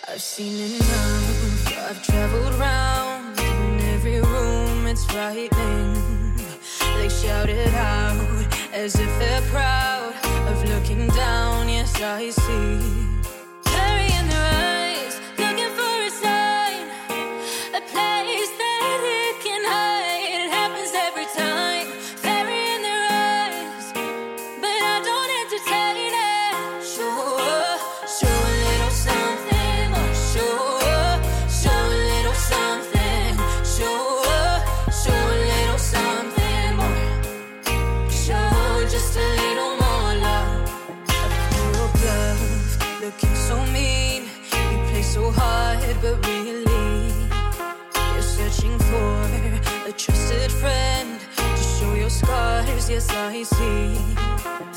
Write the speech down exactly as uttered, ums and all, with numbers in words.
I've seen enough, I've traveled round. In every room it's frightening. They shout it out as if they're proud of looking down. Yes, I see fairy in their eyes, looking for a sign, a place that it can hide. It happens every time. Fairy in their eyes, but I don't entertain it. Show up, show a little something more. Show up, show a little something. Show up, show a little something more. Show just a little more love. A pure bluff, looking so mean. You play so hard, but really you're searching for a trusted friend to show your scars. Yes, I see